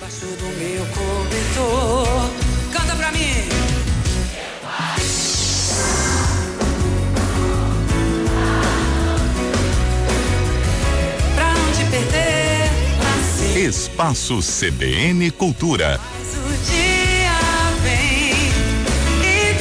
Debaixo do meu cobertor, canta pra mim. Pra onde perder, nascer. Espaço CBN Cultura. Mas o dia vem e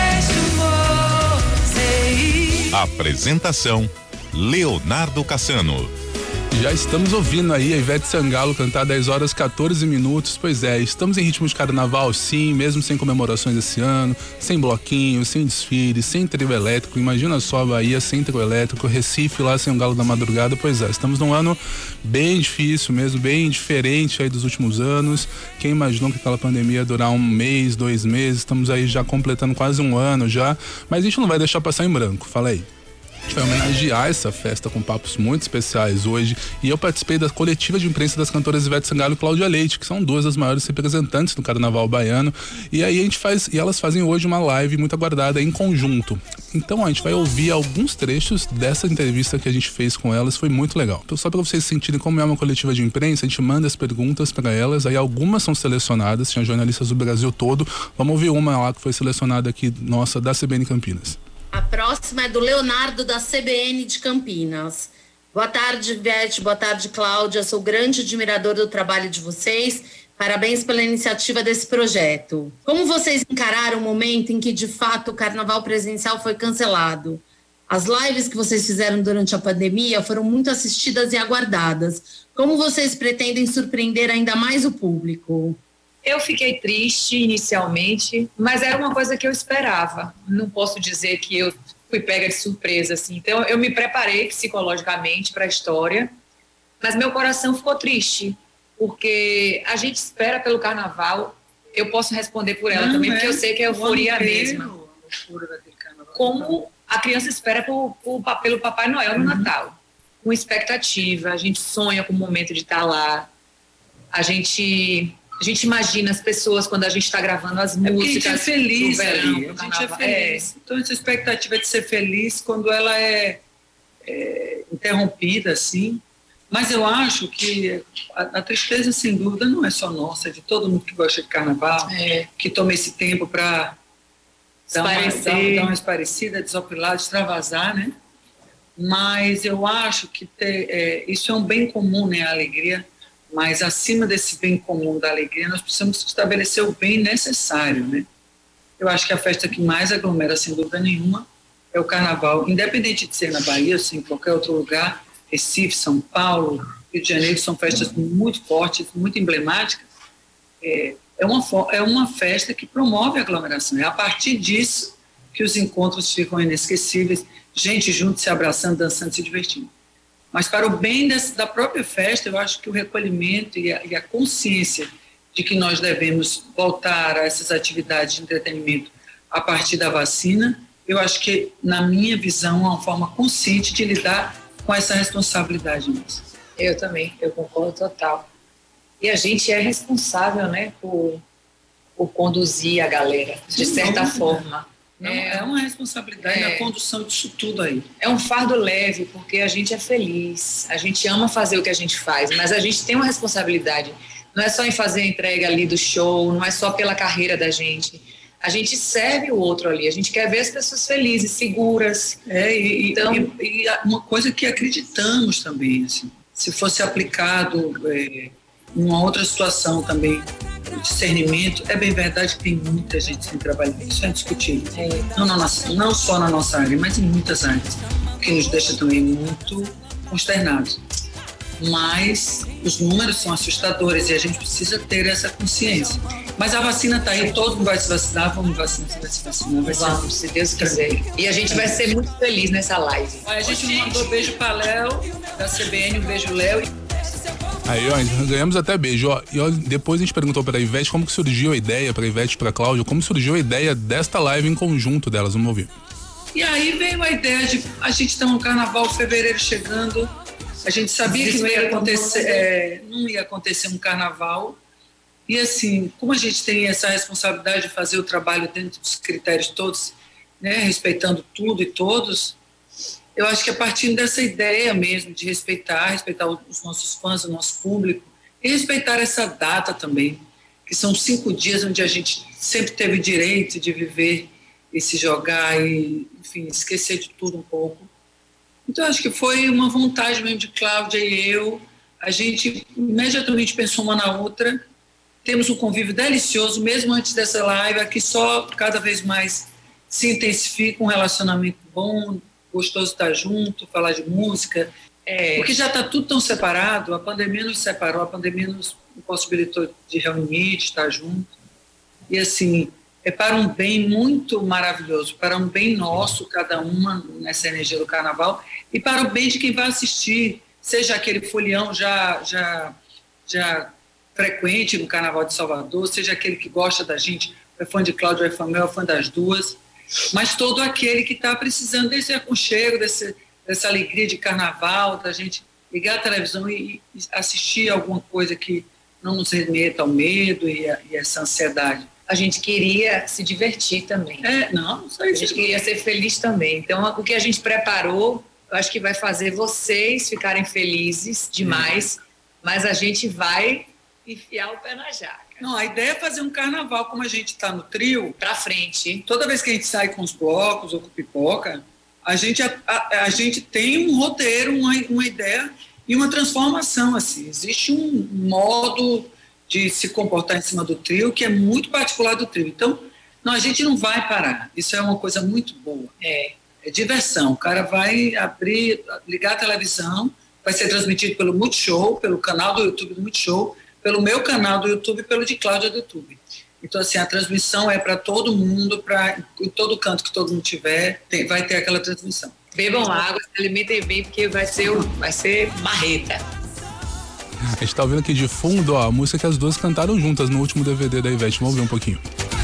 deixa você ir. Apresentação: Leonardo Cassano. Já estamos ouvindo aí a Ivete Sangalo cantar 10h14. Pois é, estamos em ritmo de carnaval, sim, mesmo sem comemorações esse ano, sem bloquinho, sem desfile, sem trio elétrico. Imagina só a Bahia sem trio elétrico, Recife lá sem o Galo da Madrugada. Pois é, estamos num ano bem difícil mesmo, bem diferente aí dos últimos anos. Quem imaginou que aquela pandemia ia durar 1 mês, 2 meses? Estamos aí já completando quase 1 ano já, mas a gente não vai deixar passar em branco, fala aí. A gente vai homenagear essa festa com papos muito especiais hoje, e eu participei da coletiva de imprensa das cantoras Ivete Sangalo e Cláudia Leite, que são duas das maiores representantes do carnaval baiano, e aí elas fazem hoje uma live muito aguardada em conjunto. Então a gente vai ouvir alguns trechos dessa entrevista que a gente fez com elas, foi muito legal. Então, só para vocês sentirem como é uma coletiva de imprensa, a gente manda as perguntas para elas, aí algumas são selecionadas, tinha jornalistas do Brasil todo. Vamos ouvir uma lá que foi selecionada aqui, nossa, da CBN Campinas. A próxima é do Leonardo, da CBN de Campinas. Boa tarde, Ivete. Boa tarde, Cláudia. Sou grande admirador do trabalho de vocês. Parabéns pela iniciativa desse projeto. Como vocês encararam o momento em que, de fato, o carnaval presencial foi cancelado? As lives que vocês fizeram durante a pandemia foram muito assistidas e aguardadas. Como vocês pretendem surpreender ainda mais o público? Eu fiquei triste inicialmente, mas era uma coisa que eu esperava. Não posso dizer que eu fui pega de surpresa, assim. Então, eu me preparei psicologicamente para a história, mas meu coração ficou triste, porque a gente espera pelo carnaval. Eu posso responder por ela também, porque eu sei que é euforia a mesma. Como a criança espera pelo Papai Noel no Natal, com expectativa. A gente sonha com o momento de estar lá. A gente imagina as pessoas quando a gente está gravando as músicas. A gente é feliz, verão, a gente é feliz. Então, essa expectativa de ser feliz quando ela é interrompida, assim. Mas eu acho que a tristeza, sem dúvida, não é só nossa, é de todo mundo que gosta de carnaval, que toma esse tempo para dar uma esparecida, desopilar, extravasar, né? Mas eu acho que isso é um bem comum, né? A alegria. Mas acima desse bem comum da alegria, nós precisamos estabelecer o bem necessário, né? Eu acho que a festa que mais aglomera, sem dúvida nenhuma, é o carnaval. Independente de ser na Bahia ou em qualquer outro lugar, Recife, São Paulo, Rio de Janeiro, são festas muito fortes, muito emblemáticas. É uma festa que promove a aglomeração. É a partir disso que os encontros ficam inesquecíveis, gente junto, se abraçando, dançando, se divertindo. Mas para o bem da própria festa, eu acho que o recolhimento e a consciência de que nós devemos voltar a essas atividades de entretenimento a partir da vacina, eu acho que, na minha visão, é uma forma consciente de lidar com essa responsabilidade mesmo. Eu também, eu concordo total. E a gente é responsável, né, por conduzir a galera, de certa forma. Não, é uma responsabilidade na condução disso tudo aí. É um fardo leve, porque a gente é feliz, a gente ama fazer o que a gente faz, mas a gente tem uma responsabilidade. Não é só em fazer a entrega ali do show, não é só pela carreira da gente. A gente serve o outro ali, a gente quer ver as pessoas felizes, seguras. E uma coisa que acreditamos também, assim, se fosse aplicado em uma outra situação também, o discernimento, é bem verdade que tem muita gente sem trabalhar, isso é indiscutível. Não só na nossa área, mas em muitas áreas, o que nos deixa também muito consternados. Mas os números são assustadores e a gente precisa ter essa consciência. Mas a vacina está aí, todo mundo vai se vacinar, vamos vacinar, você vai se vacinar. Vamos, se Deus quiser. E a gente vai ser muito feliz nessa live. A gente mandou beijo para Léo, da CBN, um beijo, Léo. Aí, ó, ganhamos até beijo, ó. E ó, depois a gente perguntou pra Ivete como que surgiu a ideia, pra Ivete e pra Cláudia, como surgiu a ideia desta live em conjunto delas, vamos ouvir. E aí veio a ideia de, a gente tá no carnaval, fevereiro chegando, a gente sabia que não ia acontecer um carnaval, e assim, como a gente tem essa responsabilidade de fazer o trabalho dentro dos critérios todos, né, respeitando tudo e todos, eu acho que a partir dessa ideia mesmo de respeitar os nossos fãs, o nosso público, E respeitar essa data também, que são 5 dias onde a gente sempre teve direito de viver e se jogar e, enfim, esquecer de tudo um pouco. Então, acho que foi uma vontade mesmo de Cláudia e eu. A gente imediatamente pensou uma na outra. Temos um convívio delicioso, mesmo antes dessa live, aqui só cada vez mais se intensifica um relacionamento bom, gostoso estar junto, falar de música. Porque já está tudo tão separado, a pandemia nos separou, a pandemia nos possibilitou de reunir, de estar junto. E assim, é para um bem muito maravilhoso, para um bem nosso, cada uma nessa energia do carnaval, e para o bem de quem vai assistir, seja aquele folião já frequente no Carnaval de Salvador, seja aquele que gosta da gente, é fã de Cláudia, é fã das duas, mas todo aquele que está precisando desse aconchego, dessa alegria de carnaval, da gente ligar a televisão e assistir alguma coisa que não nos remeta ao medo e essa ansiedade. A gente queria se divertir também. A gente queria ser feliz também. Então, o que a gente preparou, eu acho que vai fazer vocês ficarem felizes demais, mas a gente vai enfiar o pé na jaca. Não, a ideia é fazer um carnaval como a gente está no trio. Pra frente. Toda vez que a gente sai com os blocos ou com pipoca, a gente tem um roteiro, uma ideia e uma transformação, assim. Existe um modo de se comportar em cima do trio que é muito particular do trio. Então, não, a gente não vai parar. Isso é uma coisa muito boa. É diversão. O cara vai ligar a televisão, vai ser transmitido pelo Multishow, pelo canal do YouTube do Multishow, pelo meu canal do YouTube e pelo de Cláudia do YouTube. Então, assim, a transmissão é para todo mundo, em todo canto que todo mundo tiver, vai ter aquela transmissão. Bebam água, se alimentem bem, porque vai ser marreta. A gente tá ouvindo aqui de fundo, a música que as duas cantaram juntas no último DVD da Ivete. Vamos ouvir um pouquinho.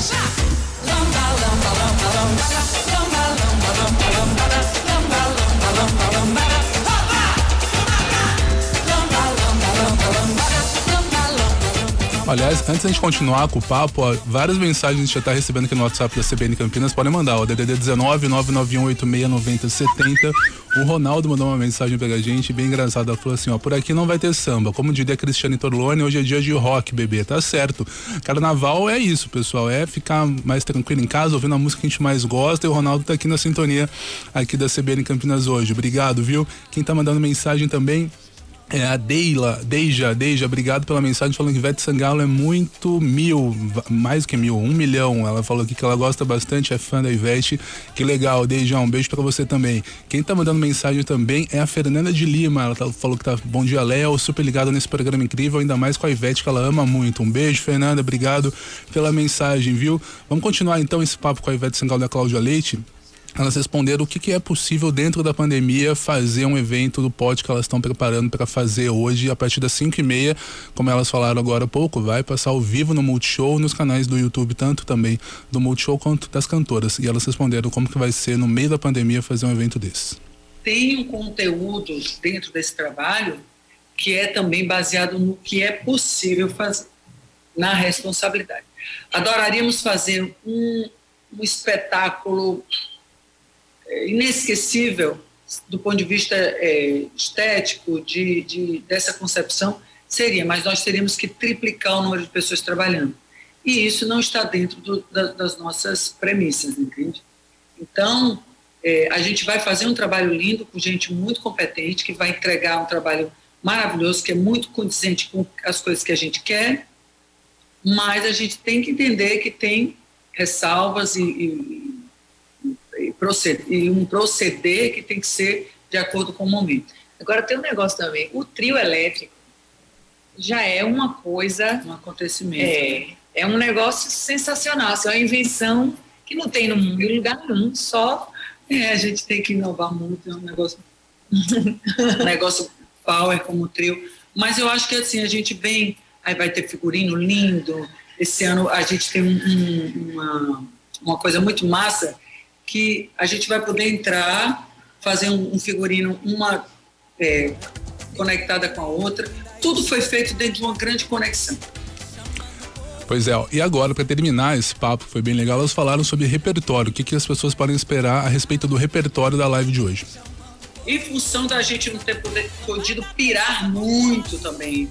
Aliás, antes da gente continuar com o papo, várias mensagens a gente já tá recebendo aqui no WhatsApp da CBN Campinas, podem mandar, DDD 19 991869070. O Ronaldo mandou uma mensagem pra gente, bem engraçada, ela falou assim, por aqui não vai ter samba, como diria a Cristiane Torlone, hoje é dia de rock, bebê, tá certo. Carnaval é isso, pessoal, é ficar mais tranquilo em casa, ouvindo a música que a gente mais gosta, e o Ronaldo tá aqui na sintonia aqui da CBN Campinas hoje, obrigado, viu? Quem tá mandando mensagem também é a Deija, obrigado pela mensagem, falando que Ivete Sangalo é muito mais que 1 milhão. Ela falou aqui que ela gosta bastante, é fã da Ivete. Que legal, Deija, um beijo pra você também. Quem tá mandando mensagem também é a Fernanda de Lima. Ela falou que tá bom dia, Léo, super ligado nesse programa incrível, ainda mais com a Ivete, que ela ama muito. Um beijo, Fernanda, obrigado pela mensagem, viu? Vamos continuar então esse papo com a Ivete Sangalo e a Cláudia Leite. Elas responderam o que é possível dentro da pandemia fazer um evento do Pod que elas estão preparando para fazer hoje a partir das 5h30, como elas falaram agora há pouco, vai passar ao vivo no Multishow, nos canais do YouTube, tanto também do Multishow quanto das cantoras. E elas responderam como que vai ser no meio da pandemia fazer um evento desse. Tem um conteúdo dentro desse trabalho que é também baseado no que é possível fazer, na responsabilidade. Adoraríamos fazer um espetáculo inesquecível do ponto de vista estético, dessa concepção, seria, mas nós teríamos que triplicar o número de pessoas trabalhando. E isso não está dentro das nossas premissas, entende? Então, a gente vai fazer um trabalho lindo com gente muito competente, que vai entregar um trabalho maravilhoso, que é muito condizente com as coisas que a gente quer, mas a gente tem que entender que tem ressalvas e um proceder que tem que ser de acordo com o momento. Agora tem um negócio também, o trio elétrico já é uma coisa... Um acontecimento. É um negócio sensacional, é uma invenção que não tem no mundo em lugar nenhum, só... a gente tem que inovar muito, é um negócio... um negócio power como o trio, mas eu acho que assim, a gente vem, aí vai ter figurino lindo, esse ano a gente tem uma coisa muito massa, que a gente vai poder entrar, fazer um figurino, uma conectada com a outra. Tudo foi feito dentro de uma grande conexão. Pois é, e agora, para terminar esse papo, que foi bem legal, elas falaram sobre repertório. O que as pessoas podem esperar a respeito do repertório da live de hoje? Em função da gente não ter podido pirar muito também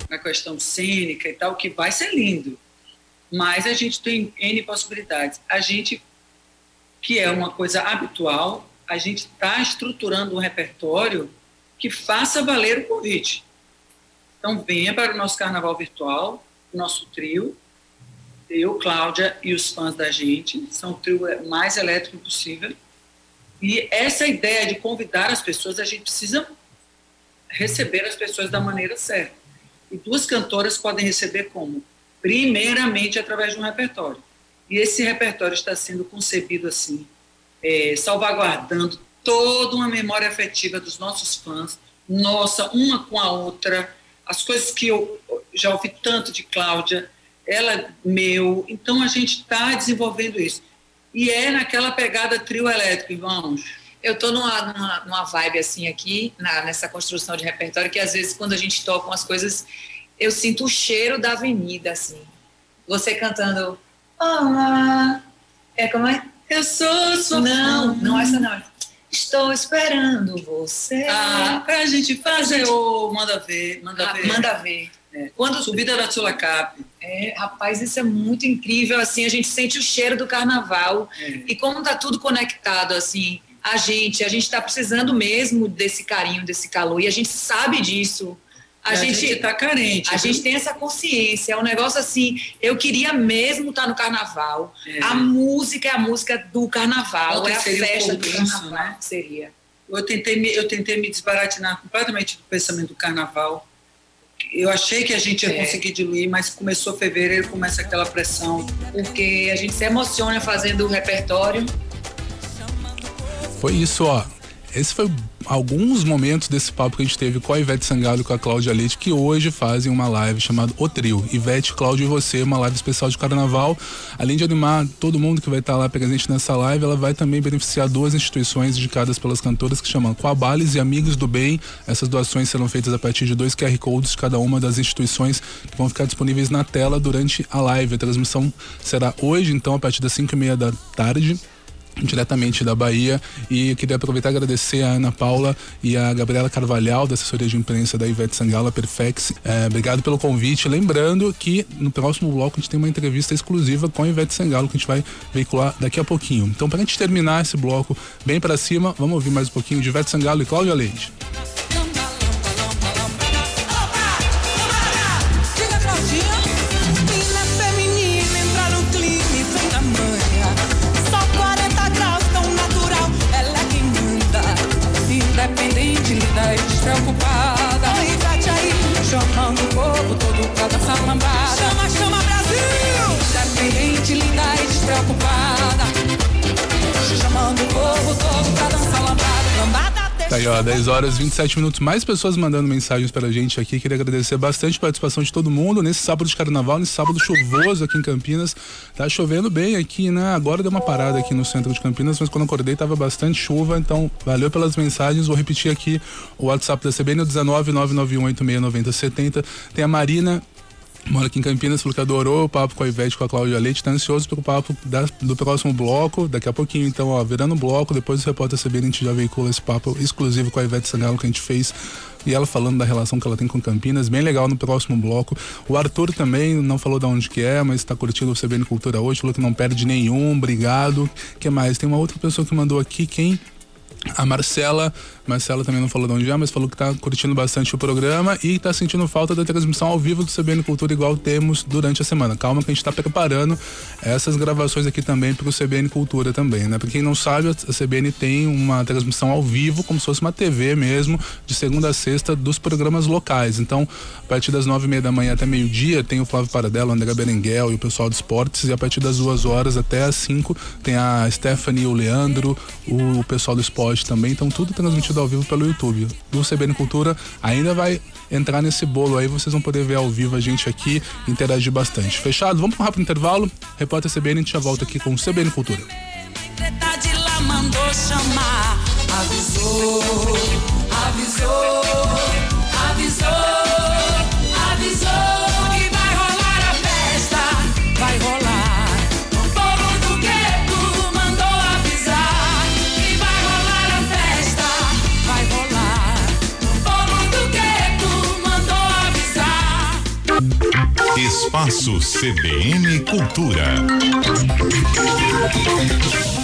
na questão cênica e tal, que vai ser lindo. Mas a gente tem N possibilidades. A gente, que é uma coisa habitual, a gente está estruturando um repertório que faça valer o convite. Então, venha para o nosso carnaval virtual, o nosso trio, eu, Cláudia e os fãs da gente, são o trio mais elétrico possível. E essa ideia de convidar as pessoas, a gente precisa receber as pessoas da maneira certa. E 2 cantoras podem receber como? Primeiramente, através de um repertório. E esse repertório está sendo concebido assim, salvaguardando toda uma memória afetiva dos nossos fãs, nossa, uma com a outra, as coisas que eu já ouvi tanto de Cláudia, ela, meu. Então, a gente está desenvolvendo isso. E é naquela pegada trio elétrico, irmãos. Eu estou numa vibe assim aqui, nessa construção de repertório, que às vezes quando a gente toca umas coisas, eu sinto o cheiro da avenida, assim. Você cantando, olá, como é? Eu sou sua fã. Não, essa não. Estou esperando você. Pra gente fazer o Manda Ver. Manda Ver. Quando Subida da Sulacap. Rapaz, isso é muito incrível, assim, a gente sente o cheiro do carnaval. E como tá tudo conectado, assim, a gente está precisando mesmo desse carinho, desse calor, e a gente sabe disso. A gente tá carente. A gente tem essa consciência, é um negócio assim, eu queria mesmo estar no carnaval. A música é a música do carnaval, é a festa do carnaval, né? Seria. Eu tentei me desbaratinar completamente do pensamento do carnaval. Eu achei que a gente ia conseguir diluir, mas começou fevereiro, começa aquela pressão. Porque a gente se emociona fazendo o repertório. Foi isso, ó. Esse foi alguns momentos desse papo que a gente teve com a Ivete Sangalo e com a Cláudia Leite, que hoje fazem uma live chamada O Trio. Ivete, Cláudia e você, uma live especial de carnaval. Além de animar todo mundo que vai estar lá presente nessa live, ela vai também beneficiar 2 instituições indicadas pelas cantoras que chamam Coabales e Amigos do Bem. Essas doações serão feitas a partir de 2 QR Codes de cada uma das instituições que vão ficar disponíveis na tela durante a live. A transmissão será hoje, então, a partir das 5:30 da tarde. Diretamente da Bahia, e eu queria aproveitar e agradecer a Ana Paula e a Gabriela Carvalhal, da assessoria de imprensa da Ivete Sangalo, a Perfex. Obrigado pelo convite. Lembrando que no próximo bloco a gente tem uma entrevista exclusiva com a Ivete Sangalo, que a gente vai veicular daqui a pouquinho. Então, pra gente terminar esse bloco bem pra cima, vamos ouvir mais um pouquinho de Ivete Sangalo e Cláudia Leite. Independente, linda e despreocupada. A Ivete aí, chamando o povo todo pra dançar lambada. Chama, chama Brasil! Independente, linda e despreocupada. Chamando o povo todo pra dançar lambada. Lambada. Tá aí, ó, 10h27. Mais pessoas mandando mensagens pra gente aqui. Queria agradecer bastante a participação de todo mundo nesse sábado de carnaval, nesse sábado chuvoso aqui em Campinas. Tá chovendo bem aqui, né? Agora deu uma parada aqui no centro de Campinas, mas quando acordei tava bastante chuva, então valeu pelas mensagens. Vou repetir aqui o WhatsApp da CBN, 19-991869070. Tem a Marina, mora aqui em Campinas, falou que adorou o papo com a Ivete, com a Cláudia Leite, tá ansioso pelo papo do próximo bloco, daqui a pouquinho, então, ó, virando o bloco, depois o repórter CBN a gente já veicula esse papo exclusivo com a Ivete Sangalo que a gente fez, e ela falando da relação que ela tem com Campinas, bem legal no próximo bloco. O Arthur também não falou de onde que é, mas tá curtindo o CBN Cultura hoje, falou que não perde nenhum, obrigado. Que mais? Tem uma outra pessoa que mandou aqui, quem? A Marcela também não falou de onde é, mas falou que tá curtindo bastante o programa e tá sentindo falta da transmissão ao vivo do CBN Cultura, igual temos durante a semana. Calma que a gente tá preparando essas gravações aqui também pro CBN Cultura também, né? Pra quem não sabe, a CBN tem uma transmissão ao vivo, como se fosse uma TV mesmo, de segunda a sexta, dos programas locais. Então, a partir das 9:30 da manhã até meio-dia, tem o Flávio Paradela, o André Berenguel e o pessoal de esportes, e a partir das 2h até as 5 tem a Stephanie, o Leandro, o pessoal do esporte também. Então, tudo transmitido ao vivo pelo YouTube. Do CBN Cultura ainda vai entrar nesse bolo aí, vocês vão poder ver ao vivo a gente aqui, interagir bastante. Fechado? Vamos para um rápido intervalo. Repórter CBN, a gente já volta aqui com o CBN Cultura. De lá mandou chamar, avisou, avisou, avisou, avisou que vai rolar a festa, vai rolar. O povo do gueto mandou avisar que vai rolar a festa, vai rolar. O povo do gueto mandou avisar. Espaço CBN Cultura.